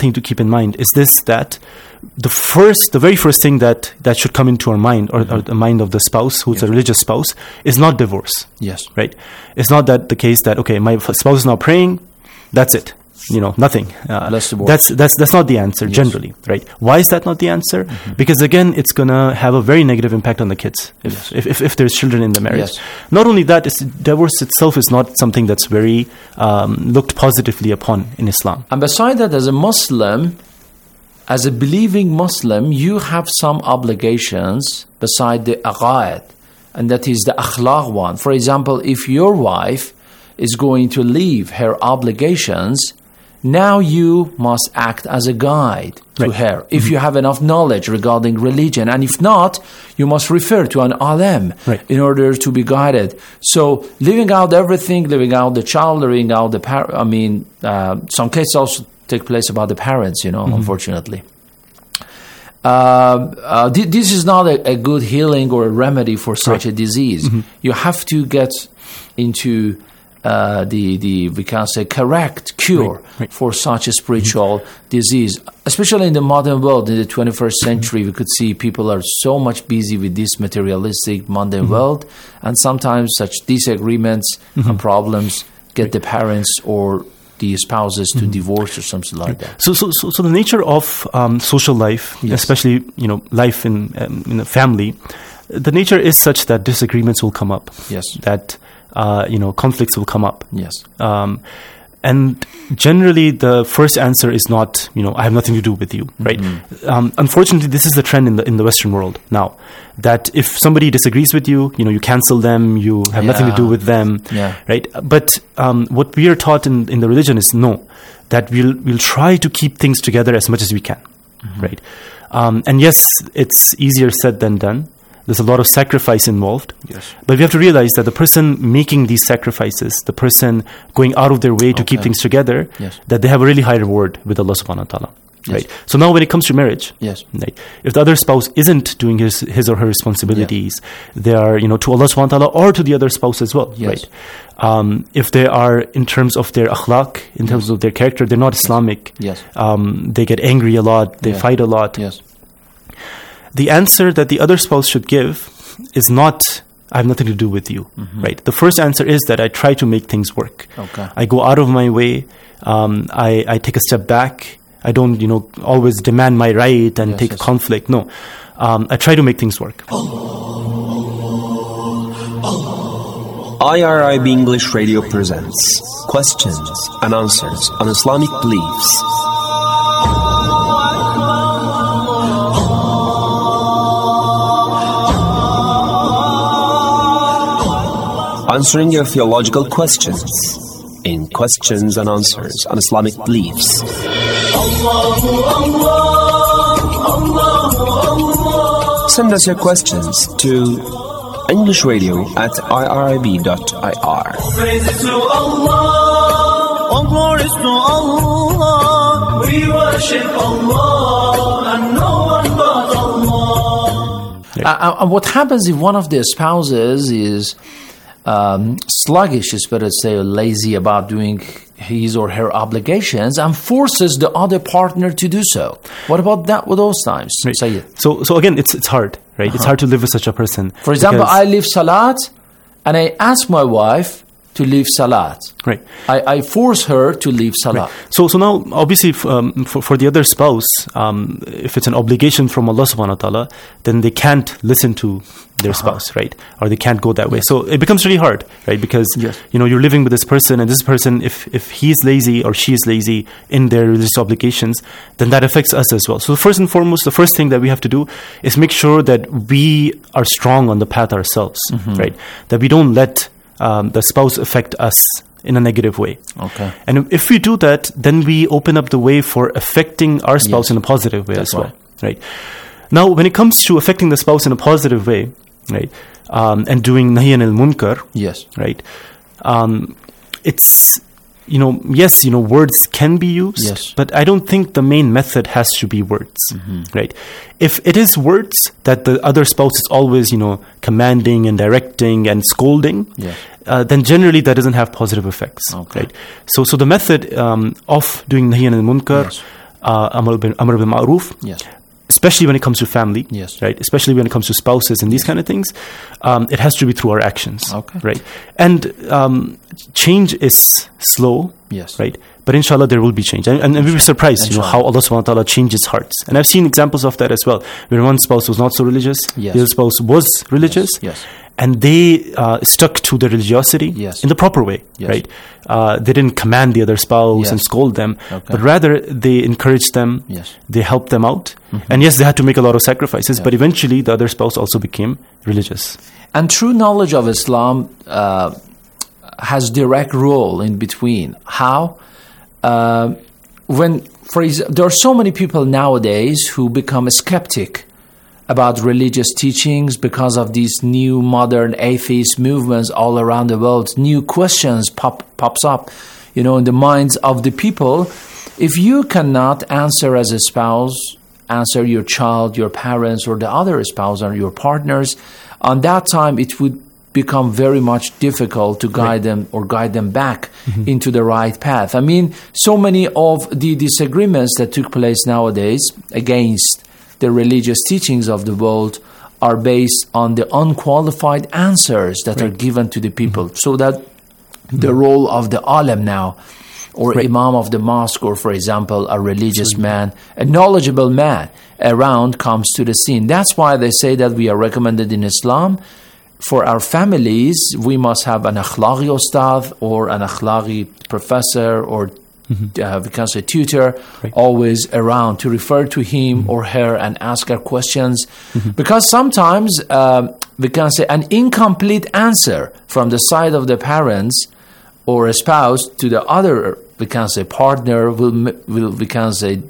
thing to keep in mind is this, that the very first thing that should come into our mind, or the mind of the spouse who's a religious spouse, is not divorce. Yes. Right? It's not that the case that, okay, my spouse is not praying, that's it. Nothing. That's not the answer, generally, right? Why is that not the answer? Because again, it's gonna have a very negative impact on the kids if there's children in the marriage. Not only that, divorce itself is not something that's very looked positively upon in Islam. And beside that, as a Muslim, as a believing Muslim, you have some obligations beside the aqaid, and that is the akhlaq one. For example, if your wife is going to leave her obligations, now you must act as a guide to her, if you have enough knowledge regarding religion. And if not, you must refer to an alim in order to be guided. So leaving out everything, leaving out the child, leaving out the parent, some cases also take place about the parents, unfortunately. This is not a good healing or a remedy for such a disease. You have to get into we can say correct cure for such a spiritual disease, especially in the modern world. In the 21st century, we could see people are so much busy with this materialistic, mundane world, and sometimes such disagreements and problems get the parents or the spouses to divorce or something like that. So the nature of social life, especially life in a family, the nature is such that disagreements will come up. Yes. That conflicts will come up. Yes. And generally, the first answer is not, I have nothing to do with you, right? Unfortunately, this is the trend in the Western world now, that if somebody disagrees with you, you cancel them, you have nothing to do with them, right? But what we are taught in the religion is no, that we'll try to keep things together as much as we can, right? And yes, it's easier said than done. There's a lot of sacrifice involved. Yes. But we have to realize that the person making these sacrifices, the person going out of their way to keep things together, that they have a really high reward with Allah subhanahu wa ta'ala. Right. So now when it comes to marriage, right, if the other spouse isn't doing his or her responsibilities, they are, to Allah subhanahu wa ta'ala or to the other spouse as well. Right. If they are, in terms of their akhlaq, in terms of their character, they're not Islamic. They get angry a lot, they fight a lot. The answer that the other spouse should give is not, I have nothing to do with you, right? The first answer is that I try to make things work. I go out of my way. I take a step back. I don't, always demand my right and take a conflict. No, I try to make things work. IRIB English Radio presents questions and answers on Islamic beliefs. Answering your theological questions in questions and answers on Islamic beliefs. Send us your questions to EnglishRadio@irib.ir. Praises to Allah, all glories to Allah. We worship Allah and no one but Allah. And what happens if one of the spouses is sluggish, is better to say, lazy about doing his or her obligations and forces the other partner to do so? What about that with those times? Right. Sayyid? So again, it's hard, right? It's hard to live with such a person. For example, I leave Salat and I ask my wife to leave Salat. Right. I force her to leave Salat. Right. So now, obviously, for the other spouse, if it's an obligation from Allah subhanahu wa ta'ala, then they can't listen to their spouse, right? Or they can't go that way. So it becomes really hard, right? Because, you're living with this person, and this person, if he's lazy or she is lazy in their religious obligations, then that affects us as well. So first and foremost, the first thing that we have to do is make sure that we are strong on the path ourselves, right? That we don't let the spouse affect us in a negative way. Okay. And if we do that, then we open up the way for affecting our spouse in a positive way as well. Right. Now, when it comes to affecting the spouse in a positive way, right, and doing nahy anil munkar, right, it's, yes, words can be used, but I don't think the main method has to be words, right? If it is words that the other spouse is always, commanding and directing and scolding, then generally that doesn't have positive effects, right? So the method of doing nahy anil munkar Amr bil Ma'ruf. Yes. Especially when it comes to family, yes, right? Especially when it comes to spouses and these kind of things, it has to be through our actions, okay, right? And change is slow, yes, right? But inshallah, there will be change, and we were surprised, how Allah subhanahu wa ta'ala changes hearts. And I've seen examples of that as well, where one spouse was not so religious, yes, the other spouse was religious, yes, and they stuck to their religiosity, yes, in the proper way, yes, right? They didn't command the other spouse, yes, and scold them, okay, but rather they encouraged them, yes, they helped them out, and yes, they had to make a lot of sacrifices, but eventually the other spouse also became religious. And true knowledge of Islam has direct role in between. How? When, for example, there are so many people nowadays who become a skeptic about religious teachings because of these new modern atheist movements all around the world. New questions pops up, in the minds of the people. If you cannot answer as a spouse, answer your child, your parents, or the other spouse or your partners, on that time it would become very much difficult to guide them or guide them back into the right path. I mean, so many of the disagreements that took place nowadays against the religious teachings of the world are based on the unqualified answers that are given to the people. So that the role of the alim now, or imam of the mosque, or for example, a religious man, a knowledgeable man around comes to the scene. That's why they say that we are recommended in Islam, for our families, we must have an akhlaqi ustad or an akhlaqi professor or we can say tutor always around to refer to him or her and ask her questions. Because sometimes we can say an incomplete answer from the side of the parents or a spouse to the other, we can say, partner will we can say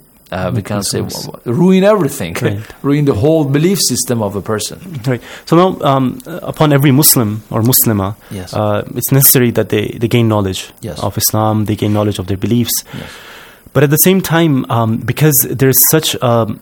ruin everything, ruin the whole belief system of a person. Right. So now, upon every Muslim or Muslima, it's necessary that they gain knowledge of Islam, they gain knowledge of their beliefs. Yes. But at the same time, because there's such so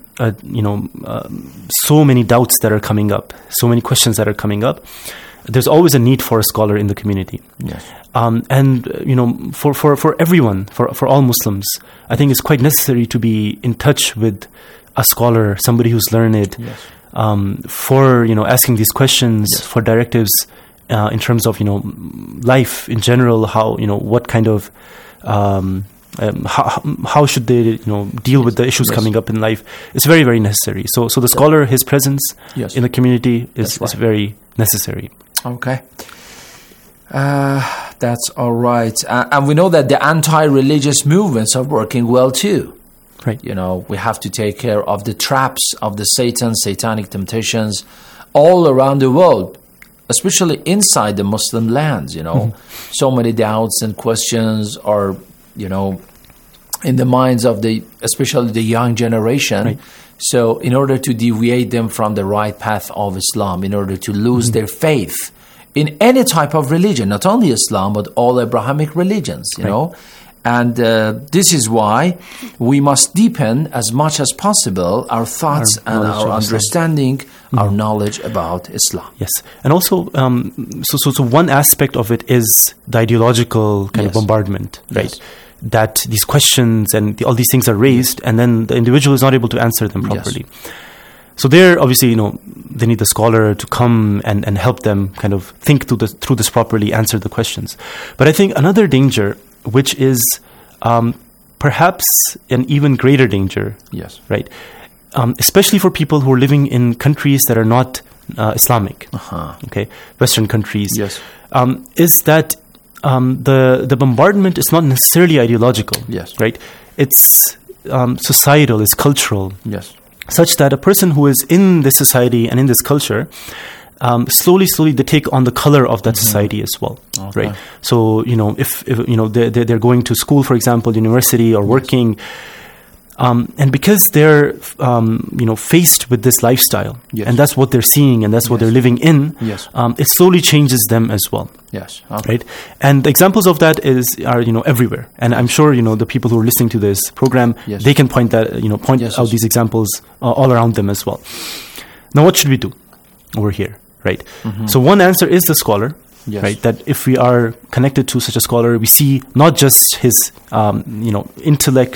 many doubts that are coming up, so many questions that are coming up, there's always a need for a scholar in the community. Yes. And for everyone, for all Muslims, I think it's quite necessary to be in touch with a scholar, somebody who's learned, for asking these questions, for directives in terms of life in general. How what kind of how should they deal with the issues coming up in life? It's very, very necessary. So the scholar, his presence in the community is very necessary. Okay. That's all right. And we know that the anti-religious movements are working well too. Right. We have to take care of the traps of the satanic temptations all around the world, especially inside the Muslim lands, So many doubts and questions are, in the minds of especially the young generation. Right. So in order to deviate them from the right path of Islam, in order to lose their faith in any type of religion, not only Islam, but all Abrahamic religions, you know. And this is why we must deepen as much as possible our thoughts and our understanding, our knowledge about Islam. Yes. And also, so one aspect of it is the ideological kind of bombardment, right? Yes. That these questions and all these things are raised, and then the individual is not able to answer them properly. Yes. So there, obviously, they need the scholar to come and help them kind of think through this properly, answer the questions. But I think another danger, which is perhaps an even greater danger, right? Especially for people who are living in countries that are not Islamic, okay, Western countries, is that the bombardment is not necessarily ideological, right? It's societal, it's cultural, such that a person who is in this society and in this culture, slowly they take on the color of that society as well, right? So if they're going to school, for example, university or working, and because they're faced with this lifestyle, and that's what they're seeing and that's what they're living in, it slowly changes them as well. Right? And examples of that are everywhere, and I'm sure the people who are listening to this program, they can point out these examples all around them as well. Now, what should we do over here, right? So one answer is the scholar, right? That if we are connected to such a scholar, we see not just his intellect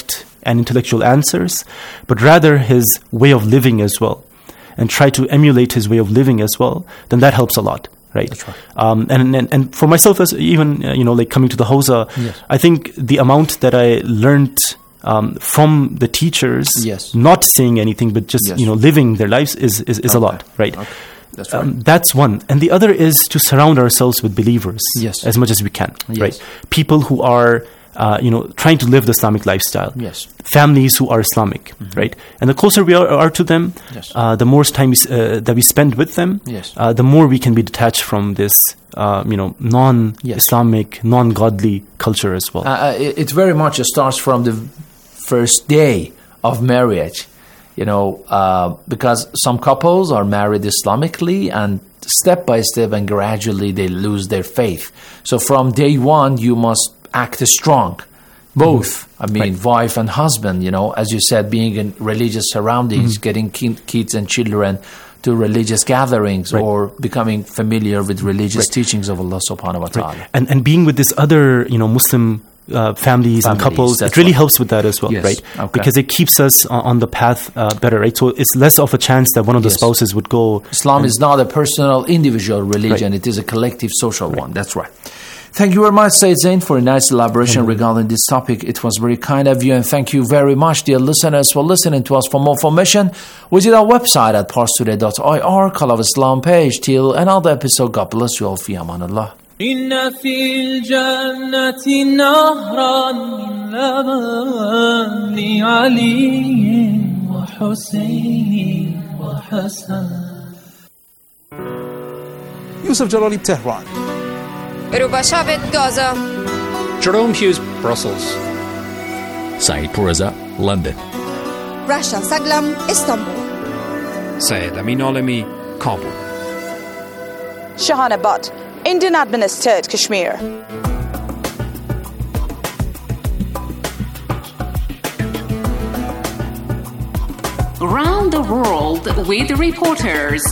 and intellectual answers, but rather his way of living as well, and try to emulate his way of living as well, then that helps a lot. Right. That's right. And for myself, as even like coming to the Hawza, yes. I think the amount that I learned from the teachers, yes. not saying anything but just yes. Living their lives is a lot. Right. Okay. That's right. That's one, and the other is to surround ourselves with believers, yes. as much as we can. Yes. Right. People who are trying to live the Islamic lifestyle. Yes. Families who are Islamic, right? And the closer we are to them, yes. The more time that we spend with them, yes. The more we can be detached from this, non-Islamic, yes. non-godly culture as well. It very much starts from the first day of marriage, because some couples are married Islamically and step by step and gradually they lose their faith. So from day one, you must act strong. Both, right. Wife and husband, as you said, being in religious surroundings, getting kids and children to religious gatherings, right. or becoming familiar with religious right. teachings of Allah subhanahu wa ta'ala. Right. And being with this other, Muslim families and couples, it really helps with that as well, yes. right? Okay. Because it keeps us on the path better, right? So it's less of a chance that one of the yes. spouses would go. Islam is not a personal, individual religion. Right. It is a collective, social one. That's right. Thank you very much, Sayyid Zain, for a nice elaboration regarding this topic. It was very kind of you, and thank you very much, dear listeners, for listening to us. For more information, visit our website at parstoday.ir, Call of Islam page. Till another episode, God bless you all. Fi amanallah. إن في الجنة نهرا من لبن لعلي وحسين وحسن. Yusuf Jalali, Tehran. Rubashavit, Gaza. Jerome Hughes, Brussels. Saeed Pourreza, London. Rasha Saglam, Istanbul. Syed Amin Alami, Kabul. Shahana Butt, Indian administered Kashmir. Around the world with reporters.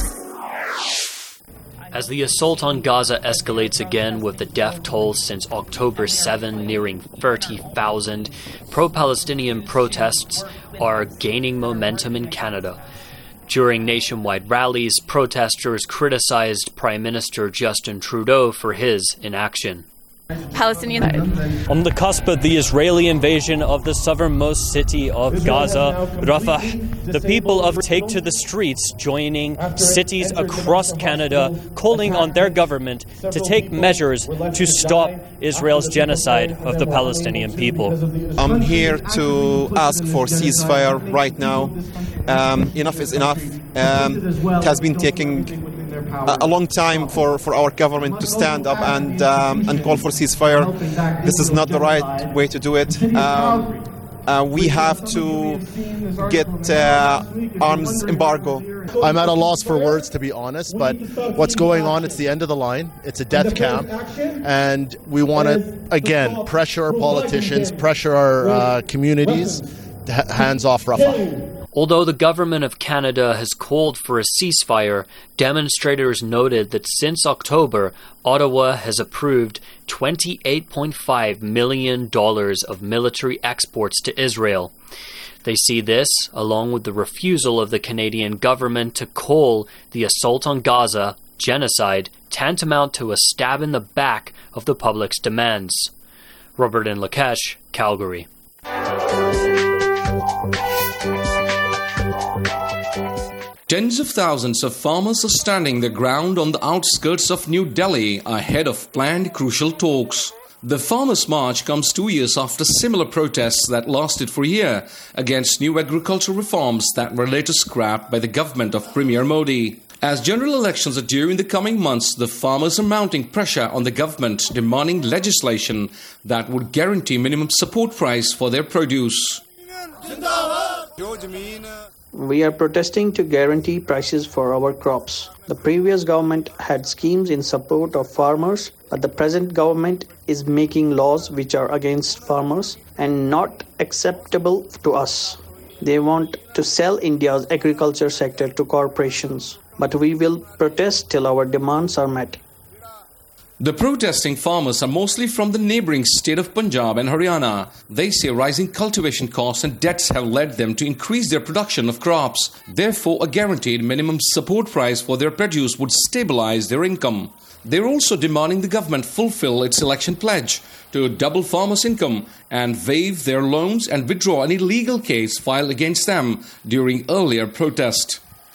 As the assault on Gaza escalates again with the death toll since October 7 nearing 30,000, pro-Palestinian protests are gaining momentum in Canada. During nationwide rallies, protesters criticized Prime Minister Justin Trudeau for his inaction. Palestinian. On the cusp of the Israeli invasion of the southernmost city of Gaza, Rafah, the people take to the streets, joining cities across Canada, calling on their government to take measures to stop Israel's genocide of the Palestinian people. I'm here to ask for ceasefire right now. Enough is enough. It has been taking a long time for our government to stand up and call for ceasefire. This is not the right way to do it. We have to get arms embargo. I'm at a loss for words, to be honest, but what's going on, it's the end of the line. It's a death camp, and we want to, again, pressure our politicians, pressure our communities, hands off Rafah. Although the government of Canada has called for a ceasefire, demonstrators noted that since October, Ottawa has approved $28.5 million of military exports to Israel. They see this, along with the refusal of the Canadian government to call the assault on Gaza genocide, tantamount to a stab in the back of the public's demands. Robert and Lakesh, Calgary. Tens of thousands of farmers are standing their ground on the outskirts of New Delhi ahead of planned crucial talks. The Farmers' March comes 2 years after similar protests that lasted for a year against new agricultural reforms that were later scrapped by the government of Premier Modi. As general elections are due in the coming months, the farmers are mounting pressure on the government, demanding legislation that would guarantee minimum support price for their produce. We are protesting to guarantee prices for our crops. The previous government had schemes in support of farmers, but the present government is making laws which are against farmers and not acceptable to us. They want to sell India's agriculture sector to corporations, but we will protest till our demands are met. The protesting farmers are mostly from the neighbouring state of Punjab and Haryana. They say rising cultivation costs and debts have led them to increase their production of crops. Therefore, a guaranteed minimum support price for their produce would stabilise their income. They're also demanding the government fulfill its election pledge to double farmers' income and waive their loans and withdraw any legal case filed against them during earlier protest.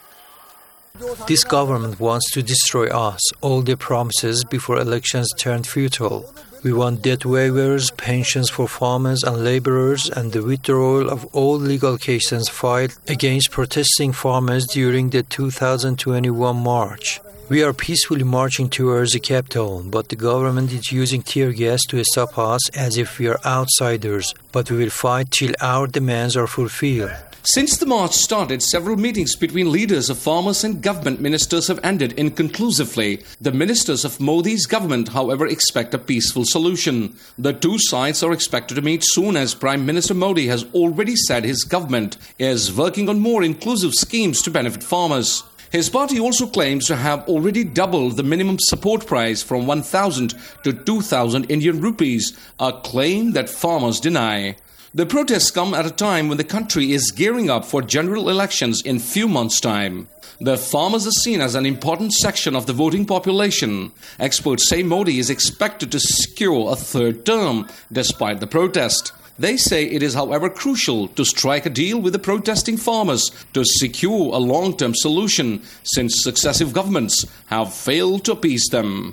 This government wants to destroy us, all their promises before elections turned futile. We want debt waivers, pensions for farmers and laborers, and the withdrawal of all legal cases filed against protesting farmers during the 2021 march. We are peacefully marching towards the capital, but the government is using tear gas to stop us as if we are outsiders. But we will fight till our demands are fulfilled. Since the march started, several meetings between leaders of farmers and government ministers have ended inconclusively. The ministers of Modi's government, however, expect a peaceful solution. The two sides are expected to meet soon, as Prime Minister Modi has already said his government is working on more inclusive schemes to benefit farmers. His party also claims to have already doubled the minimum support price from 1,000 to 2,000 Indian rupees, a claim that farmers deny. The protests come at a time when the country is gearing up for general elections in few months' time. The farmers are seen as an important section of the voting population. Experts say Modi is expected to secure a third term despite the protest. They say it is, however, crucial to strike a deal with the protesting farmers to secure a long-term solution, since successive governments have failed to appease them.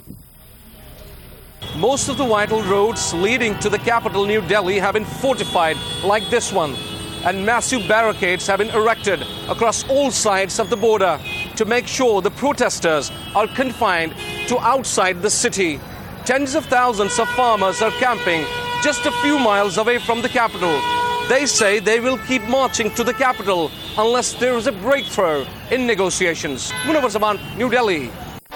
Most of the vital roads leading to the capital, New Delhi, have been fortified like this one, and massive barricades have been erected across all sides of the border to make sure the protesters are confined to outside the city. Tens of thousands of farmers are camping just a few miles away from the capital. They say they will keep marching to the capital unless there is a breakthrough in negotiations. Munawar Zaman, New Delhi.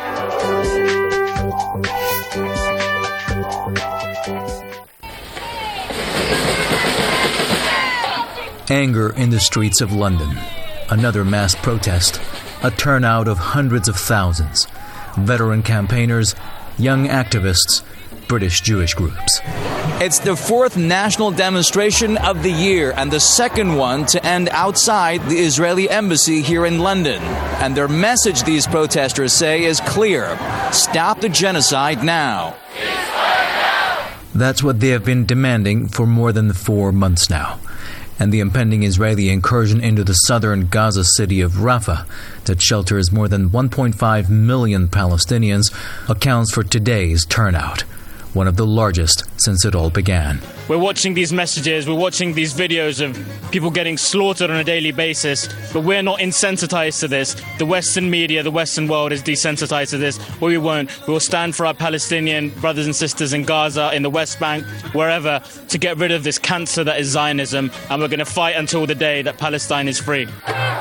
Anger in the streets of London. Another mass protest. A turnout of hundreds of thousands. Veteran campaigners, young activists, British Jewish groups. It's the fourth national demonstration of the year and the second one to end outside the Israeli embassy here in London. And their message, these protesters say, is clear. Stop the genocide now. That's what they have been demanding for more than 4 months now. And the impending Israeli incursion into the southern Gaza city of Rafah, that shelters more than 1.5 million Palestinians, accounts for today's turnout, one of the largest since it all began. We're watching these messages, we're watching these videos of people getting slaughtered on a daily basis, but we're not insensitized to this. The Western media, the Western world is desensitized to this, but we won't. We will stand for our Palestinian brothers and sisters in Gaza, in the West Bank, wherever, to get rid of this cancer that is Zionism, and we're going to fight until the day that Palestine is free.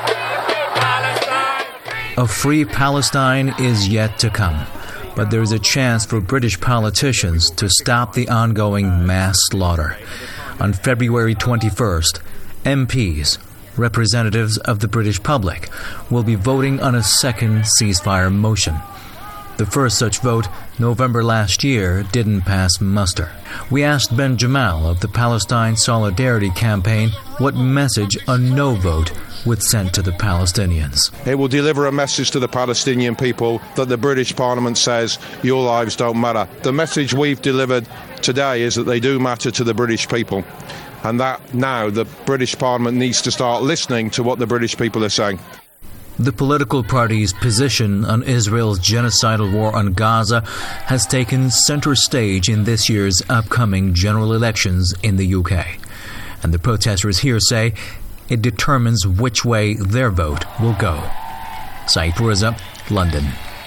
A free Palestine is yet to come. But there is a chance for British politicians to stop the ongoing mass slaughter. On February 21st, MPs, representatives of the British public, will be voting on a second ceasefire motion. The first such vote, November last year, didn't pass muster. We asked Ben Jamal of the Palestine Solidarity Campaign what message a no vote would send to the Palestinians. It will deliver a message to the Palestinian people that the British Parliament says your lives don't matter. The message we've delivered today is that they do matter to the British people, and that now the British Parliament needs to start listening to what the British people are saying. The political party's position on Israel's genocidal war on Gaza has taken center stage in this year's upcoming general elections in the UK. And the protesters here say it determines which way their vote will go. Saeed Purza, London.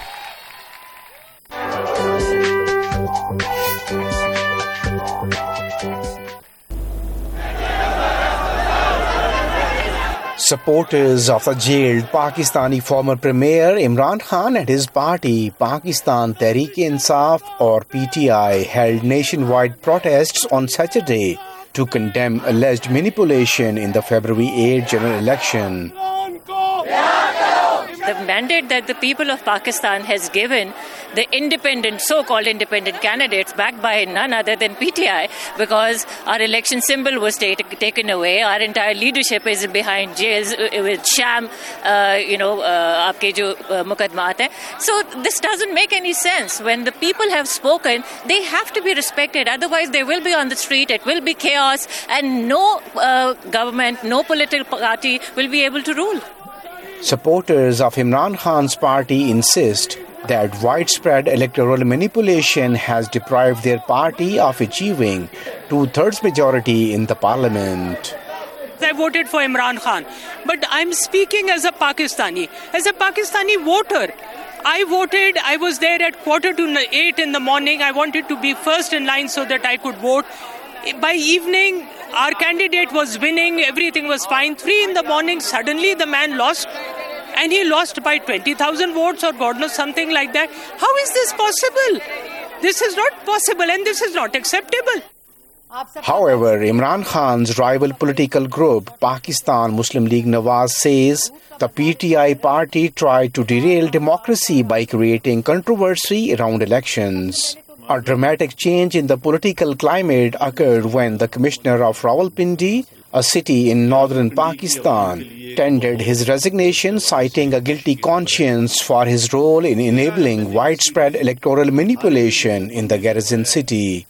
Supporters of the jailed Pakistani former Premier Imran Khan and his party, Pakistan Tehreek-e-Insaf or PTI, held nationwide protests on Saturday to condemn alleged manipulation in the February 8 general election. the mandate that the people of Pakistan has given the independent, so-called independent candidates backed by none other than PTI, because our election symbol was taken away. Our entire leadership is behind jails with sham, aapke jo muqadmat hai. So this doesn't make any sense. When the people have spoken, they have to be respected. Otherwise, they will be on the street, it will be chaos, and no government, no political party will be able to rule. Supporters of Imran Khan's party insist that widespread electoral manipulation has deprived their party of achieving 2/3 majority in the parliament. I voted for Imran Khan, but I'm speaking as a Pakistani voter. I voted, I was there at 7:45 in the morning. I wanted to be first in line so that I could vote. By evening, our candidate was winning, everything was fine. 3 in the morning, suddenly the man lost. And he lost by 20,000 votes or God knows, something like that. How is this possible? This is not possible and this is not acceptable. However, Imran Khan's rival political group, Pakistan Muslim League Nawaz, says the PTI party tried to derail democracy by creating controversy around elections. A dramatic change in the political climate occurred when the commissioner of Rawalpindi, a city in northern Pakistan, tendered his resignation, citing a guilty conscience for his role in enabling widespread electoral manipulation in the garrison city.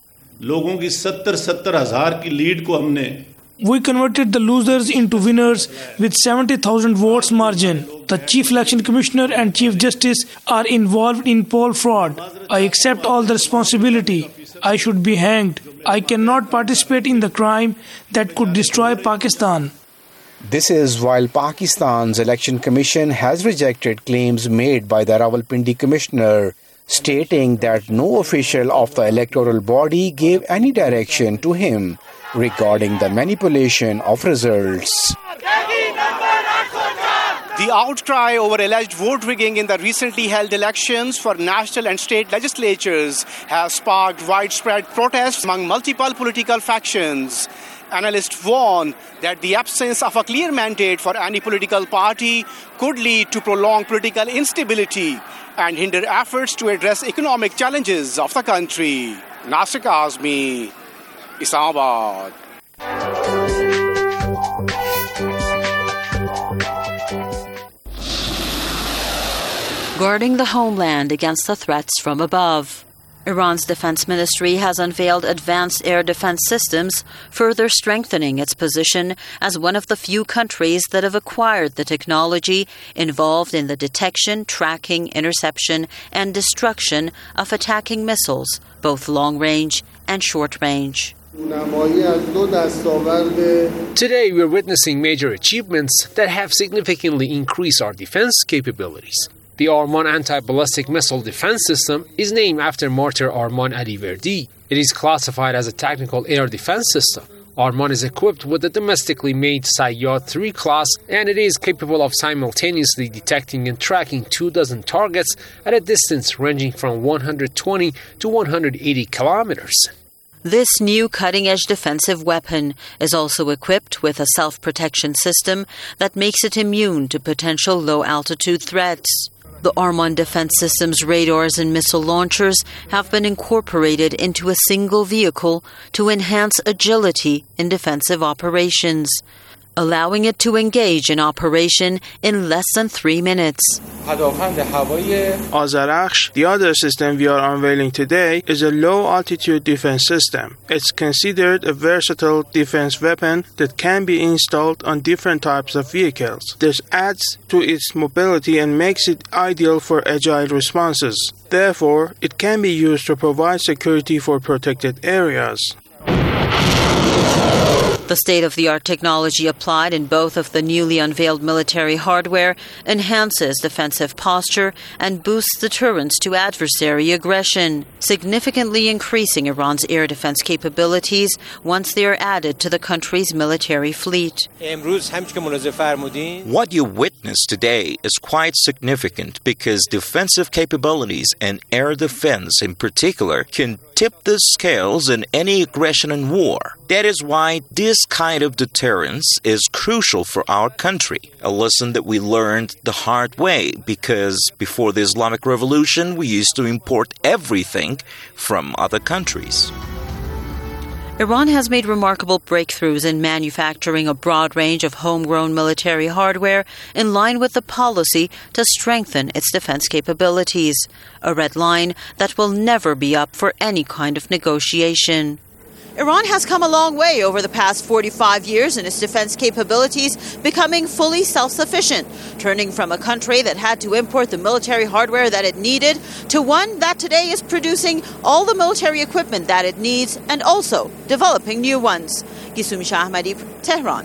We converted the losers into winners with 70,000 votes margin. The Chief Election Commissioner and Chief Justice are involved in poll fraud. I accept all the responsibility. I should be hanged. I cannot participate in the crime that could destroy Pakistan. This is while Pakistan's Election Commission has rejected claims made by the Rawalpindi Commissioner, stating that no official of the electoral body gave any direction to him regarding the manipulation of results. The outcry over alleged vote rigging in the recently held elections for national and state legislatures has sparked widespread protests among multiple political factions. Analysts warn that the absence of a clear mandate for any political party could lead to prolonged political instability and hinder efforts to address economic challenges of the country. Nasir Kazmi, Islamabad. Guarding the homeland against the threats from above. Iran's defense ministry has unveiled advanced air defense systems, further strengthening its position as one of the few countries that have acquired the technology involved in the detection, tracking, interception, and destruction of attacking missiles, both long-range and short-range. Today, we're witnessing major achievements that have significantly increased our defense capabilities. The Arman anti-ballistic missile defense system is named after Martyr Arman Aliverdi. It is classified as a tactical air defense system. Arman is equipped with the domestically made Sayyad 3 class, and it is capable of simultaneously detecting and tracking 24 targets at a distance ranging from 120 to 180 kilometers. This new cutting-edge defensive weapon is also equipped with a self-protection system that makes it immune to potential low-altitude threats. The Arman Defense System's radars and missile launchers have been incorporated into a single vehicle to enhance agility in defensive operations, allowing it to engage in operation in less than 3 minutes. Azarakhsh, the other system we are unveiling today, is a low-altitude defense system. It's considered a versatile defense weapon that can be installed on different types of vehicles. This adds to its mobility and makes it ideal for agile responses. Therefore, it can be used to provide security for protected areas. The state-of-the-art technology applied in both of the newly unveiled military hardware enhances defensive posture and boosts deterrence to adversary aggression, significantly increasing Iran's air defense capabilities once they are added to the country's military fleet. What you witness today is quite significant because defensive capabilities and air defense in particular can tip the scales in any aggression and war. That is why this kind of deterrence is crucial for our country, a lesson that we learned the hard way, because before the Islamic Revolution, we used to import everything from other countries. Iran has made remarkable breakthroughs in manufacturing a broad range of homegrown military hardware in line with the policy to strengthen its defense capabilities, a red line that will never be up for any kind of negotiation. Iran has come a long way over the past 45 years in its defense capabilities, becoming fully self-sufficient, turning from a country that had to import the military hardware that it needed to one that today is producing all the military equipment that it needs and also developing new ones. Gisumi Shah Ahmadi, Tehran.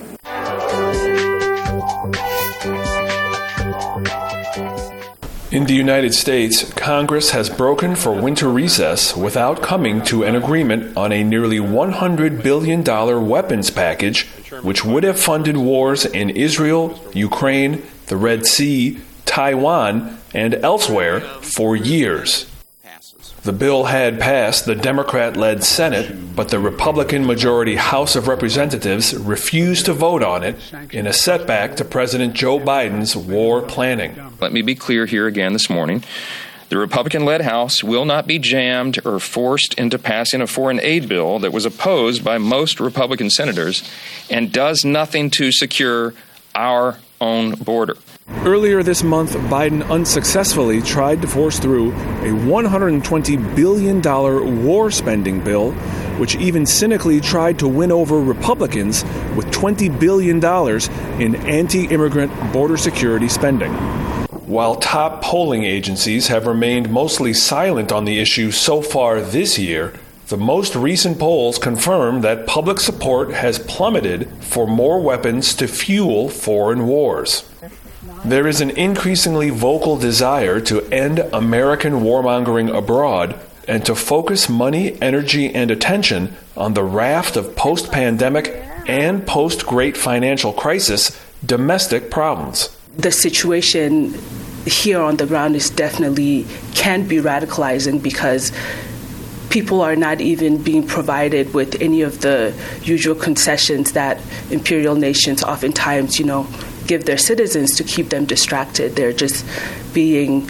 In the United States, Congress has broken for winter recess without coming to an agreement on a nearly $100 billion weapons package, which would have funded wars in Israel, Ukraine, the Red Sea, Taiwan, and elsewhere for years. The bill had passed the Democrat-led Senate, but the Republican-majority House of Representatives refused to vote on it in a setback to President Joe Biden's war planning. Let me be clear here again this morning. The Republican-led House will not be jammed or forced into passing a foreign aid bill that was opposed by most Republican senators and does nothing to secure our own border. Earlier this month, Biden unsuccessfully tried to force through a $120 billion war spending bill, which even cynically tried to win over Republicans with $20 billion in anti-immigrant border security spending. While top polling agencies have remained mostly silent on the issue so far this year, the most recent polls confirm that public support has plummeted for more weapons to fuel foreign wars. There is an increasingly vocal desire to end American warmongering abroad and to focus money, energy, and attention on the raft of post-pandemic and post-Great Financial Crisis domestic problems. The situation here on the ground is definitely can be radicalizing because people are not even being provided with any of the usual concessions that imperial nations oftentimes, give their citizens to keep them distracted. They're just being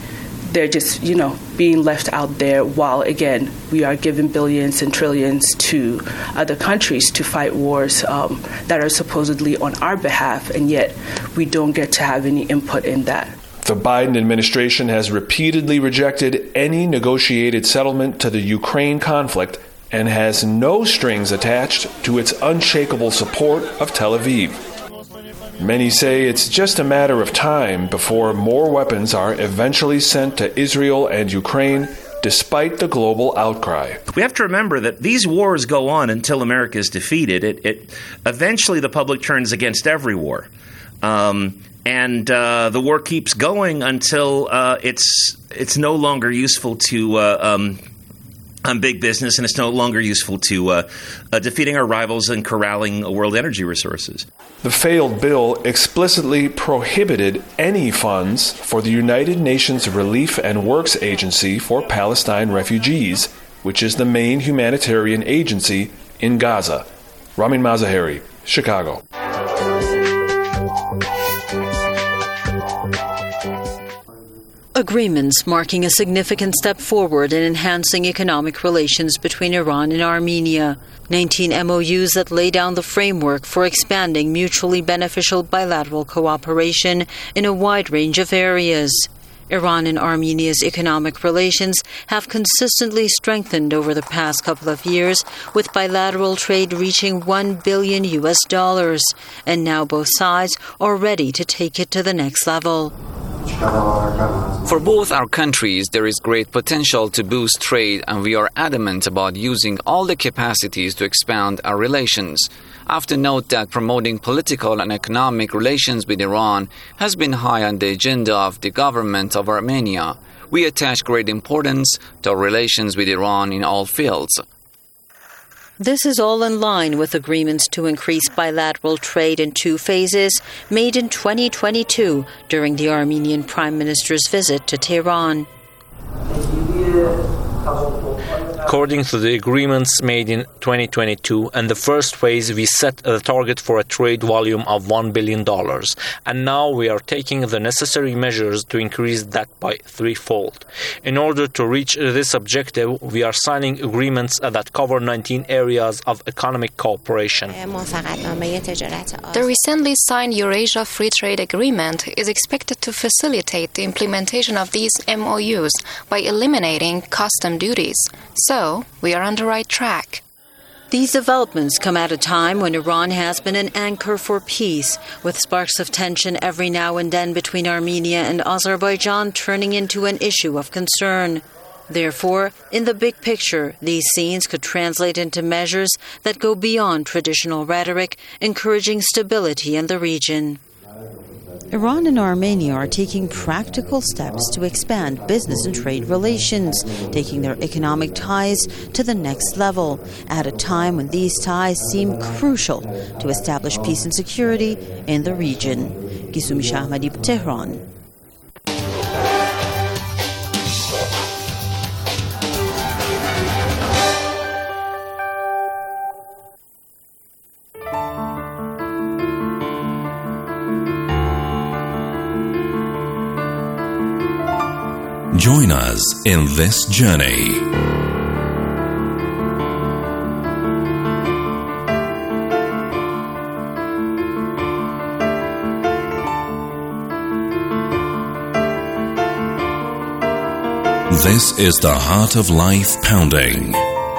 left out there while, again, we are giving billions and trillions to other countries to fight wars that are supposedly on our behalf, and yet we don't get to have any input in that. The Biden administration has repeatedly rejected any negotiated settlement to the Ukraine conflict and has no strings attached to its unshakable support of Tel Aviv. Many say it's just a matter of time before more weapons are eventually sent to Israel and Ukraine, despite the global outcry. We have to remember that these wars go on until America is defeated. Eventually the public turns against every war. And the war keeps going until it's no longer useful to big business, and it's no longer useful to defeating our rivals and corralling world energy resources. The failed bill explicitly prohibited any funds for the United Nations Relief and Works Agency for Palestine Refugees, which is the main humanitarian agency in Gaza. Ramin Mazaheri, Chicago. Agreements marking a significant step forward in enhancing economic relations between Iran and Armenia. 19 MOUs that lay down the framework for expanding mutually beneficial bilateral cooperation in a wide range of areas. Iran and Armenia's economic relations have consistently strengthened over the past couple of years, with bilateral trade reaching $1 billion, and now both sides are ready to take it to the next level. For both our countries, there is great potential to boost trade, and we are adamant about using all the capacities to expand our relations. I have to note that promoting political and economic relations with Iran has been high on the agenda of the government of Armenia. We attach great importance to our relations with Iran in all fields. This is all in line with agreements to increase bilateral trade in 2 phases made in 2022 during the Armenian Prime Minister's visit to Tehran. According to the agreements made in 2022, in the first phase we set the target for a trade volume of $1 billion, and now we are taking the necessary measures to increase that by threefold. In order to reach this objective, we are signing agreements that cover 19 areas of economic cooperation. The recently signed Eurasia Free Trade Agreement is expected to facilitate the implementation of these MOUs by eliminating custom duties. So, we are on the right track. These developments come at a time when Iran has been an anchor for peace, with sparks of tension every now and then between Armenia and Azerbaijan turning into an issue of concern. Therefore, in the big picture, these scenes could translate into measures that go beyond traditional rhetoric, encouraging stability in the region. Iran and Armenia are taking practical steps to expand business and trade relations, taking their economic ties to the next level, at a time when these ties seem crucial to establish peace and security in the region. Gisumi Shahmadi, Tehran. Join us in this journey. This is the Heart of Life Pounding.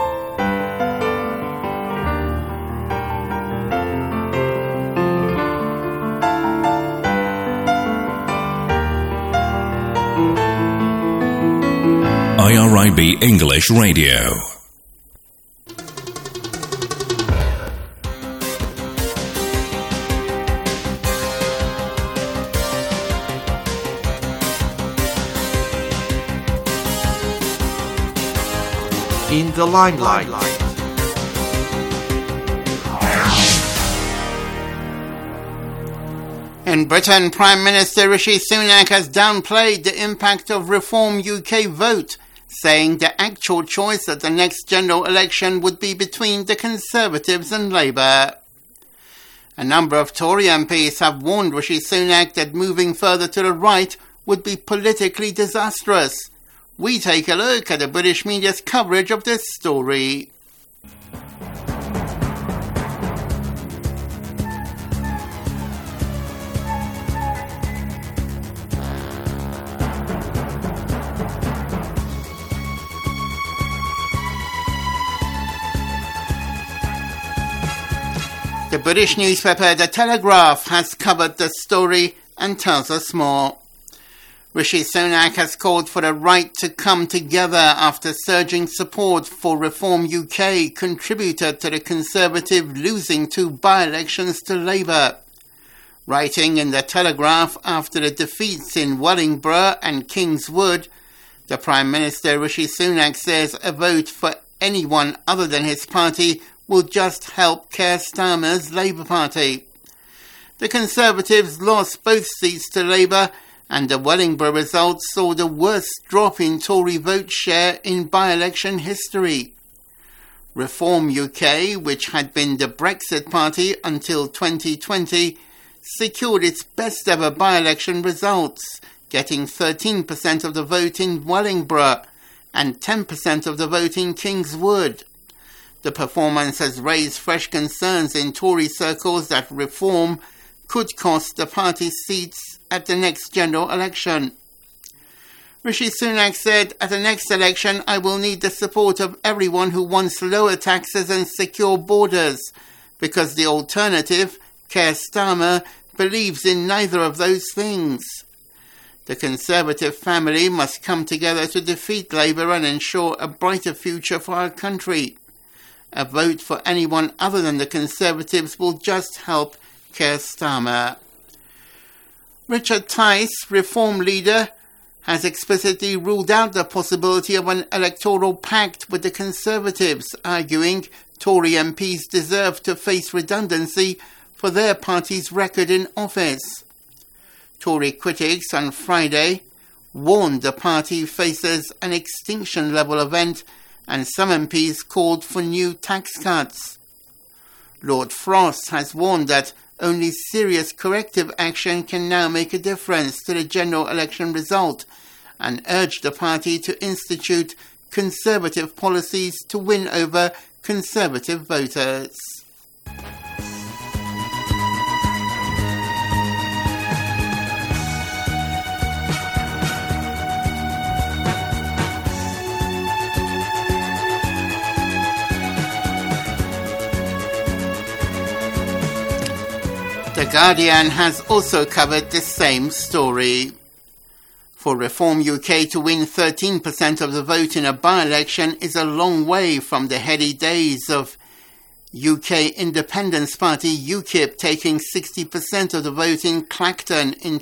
IRIB English Radio. In the limelight. In Britain, Prime Minister Rishi Sunak has downplayed the impact of Reform UK vote, saying the actual choice at the next general election would be between the Conservatives and Labour. A number of Tory MPs have warned Rishi Sunak that moving further to the right would be politically disastrous. We take a look at the British media's coverage of this story. The British newspaper The Telegraph has covered the story and tells us more. Rishi Sunak has called for the right to come together after surging support for Reform UK contributed to the Conservative losing 2 by-elections to Labour. Writing in The Telegraph after the defeats in Wellingborough and Kingswood, the Prime Minister Rishi Sunak says a vote for anyone other than his party will just help Keir Starmer's Labour Party. The Conservatives lost both seats to Labour, and the Wellingborough results saw the worst drop in Tory vote share in by-election history. Reform UK, which had been the Brexit party until 2020, secured its best ever by-election results, getting 13% of the vote in Wellingborough and 10% of the vote in Kingswood. The performance has raised fresh concerns in Tory circles that Reform could cost the party seats at the next general election. Rishi Sunak said, "At the next election, I will need the support of everyone who wants lower taxes and secure borders, because the alternative, Keir Starmer, believes in neither of those things. The Conservative family must come together to defeat Labour and ensure a brighter future for our country. A vote for anyone other than the Conservatives will just help Keir Starmer." Richard Tice, Reform leader, has explicitly ruled out the possibility of an electoral pact with the Conservatives, arguing Tory MPs deserve to face redundancy for their party's record in office. Tory critics on Friday warned the party faces an extinction-level event and some MPs called for new tax cuts. Lord Frost has warned that only serious corrective action can now make a difference to the general election result, and urged the party to institute Conservative policies to win over Conservative voters. The Guardian has also covered the same story. For Reform UK to win 13% of the vote in a by-election is a long way from the heady days of UK Independence Party UKIP taking 60% of the vote in Clacton in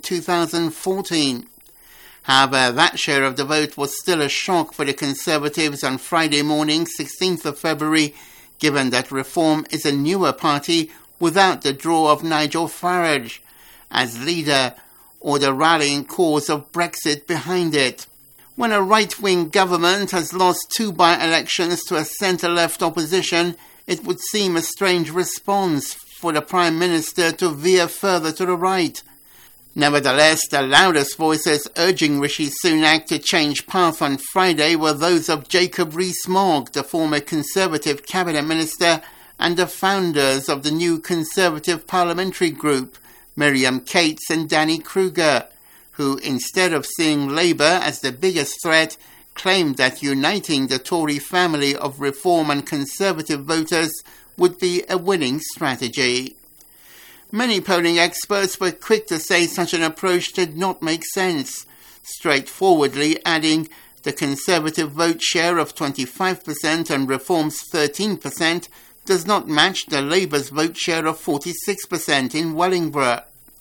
2014. However, that share of the vote was still a shock for the Conservatives on Friday morning, 16th of February, given that Reform is a newer party without the draw of Nigel Farage as leader or the rallying cause of Brexit behind it. When a right-wing government has lost 2 by-elections to a centre-left opposition, it would seem a strange response for the Prime Minister to veer further to the right. Nevertheless, the loudest voices urging Rishi Sunak to change path on Friday were those of Jacob Rees-Mogg, the former Conservative Cabinet Minister, and the founders of the new Conservative Parliamentary Group, Miriam Cates and Danny Kruger, who, instead of seeing Labour as the biggest threat, claimed that uniting the Tory family of Reform and Conservative voters would be a winning strategy. Many polling experts were quick to say such an approach did not make sense, straightforwardly adding the Conservative vote share of 25% and Reform's 13% does not match the Labour's vote share of 46% in Wellingborough.